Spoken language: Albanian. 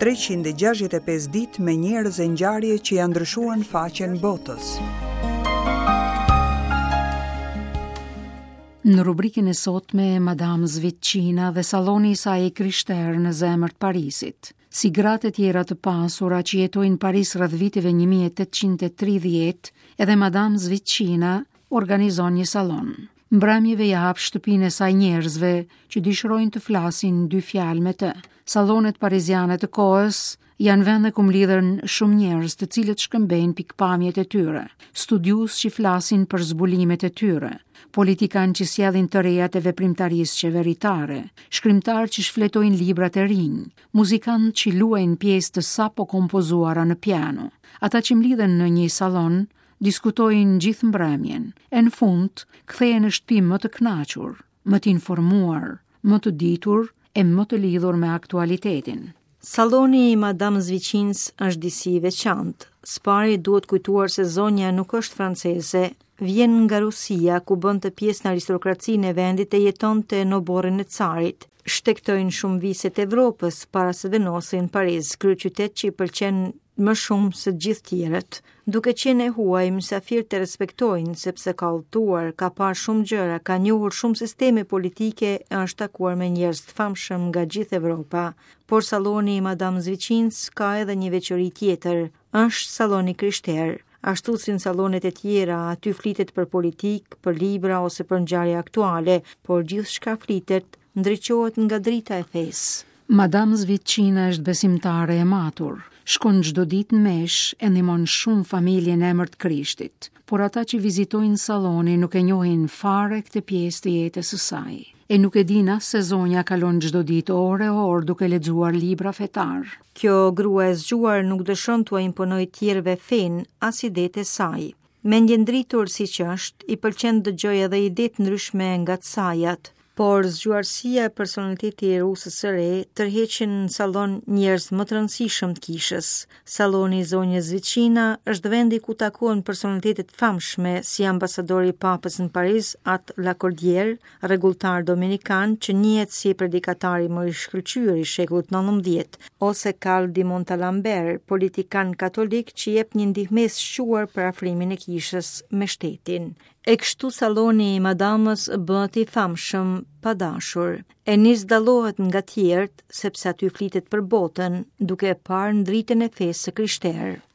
365 ditë me njerëz e ngjarje që ja ndryshuan faqen botës. Në rubrikën e sotme, Madame Zvitçina dhe salloni i saj krishterë në zemër të Parisit. Si gratë e tjera të pasura që jetojnë Paris rreth viteve 1830, edhe Madame Zvitçina organizon një sallon. Mbrëmjeve ja hap shtëpinë e saj njerëzve që dëshirojnë të flasin dy fjalë me të. Sallonet pariziane të kohës janë vende ku mlidhen shumë njerëz të cilët shkëmbejnë pikpamjet e tyre, studiues që flasin për zbulimet e tyre, politikanë që sjellin të rejat e veprimtarisë qeveritare, shkrimtarë që shfletojnë librat e rinj, muzikantë që luajnë pjesë të sapo kompozuara në piano. Ata që mlidhen në një sallon diskutojnë gjithë mbrëmjen, e në fund kthehen në shtëpi më të kënaqur, më të informuar, më të ditur e më të lidhur me aktualitetin. Salloni i Madame Zvitçinës është disi i veçantë. Spari duhet kujtuar se zonja nuk është franceze, vjen nga Rusia ku bënte pjesë në aristokracinë e vendit e jetonte në oborrin e carit. Shtektojnë shumë viset Evropës para se venosin Paris, kryeqytet që i pëlqen më shumë se gjithë tjerët. Duke qenë e huaj, mysafirët e respektojnë sepse ka udhëtuar, ka parë shumë gjëra, ka njohur shumë sisteme politike e është takuar me njerëz të famshëm nga gjithë Evropa. Por salloni i Madame Zvitçinës ka edhe një veçori tjetër, është salloni krishter. Ashtu si në sallonet e tjera, aty flitet për politikë, për libra ose për ngjarje aktuale, por gjithçka flitet ndriçohet nga drita e fesë. Madame Zvitçina është besimtare e matur. Shkon çdo ditë në mesh e ndihmon shumë familje në emër të Krishtit, por ata që vizitojnë sallonin nuk e njohin fare këtë pjesë të jetës së saj. E nuk e din as se zonja kalon çdo ditë orë duke lexuar libra fetar. Kjo grua e zgjuar nuk dëshon t'u imponojë tjerëve fen as idetë e saj. Mendje ndritur siç është, i pëlqen të dëgjojë edhe ide të ndryshme nga të sajat. Por zgjuarësia e personalitetit i rusës së re tërheqin në sallon njerëz më të rëndësishëm të kishës. Salloni i zonjës Zvitçina është vendi ku takohen personalitetet famshme si ambasadori i Papës në Paris, At Lacordaire, rregulltar dominikan që njihet si predikatari më i shkëlqyer i shekullit 19, ose Karl di Montalembert, politikan katolik që jep një ndihmesë shquar për afrimin e kishës me shtetin. E kështu salloni i madamës bëhet i famshëm pa dashur. E nis dallohet nga tjerët sepse aty flitet për botën, duke e parë ndritën e fesë së krishterë.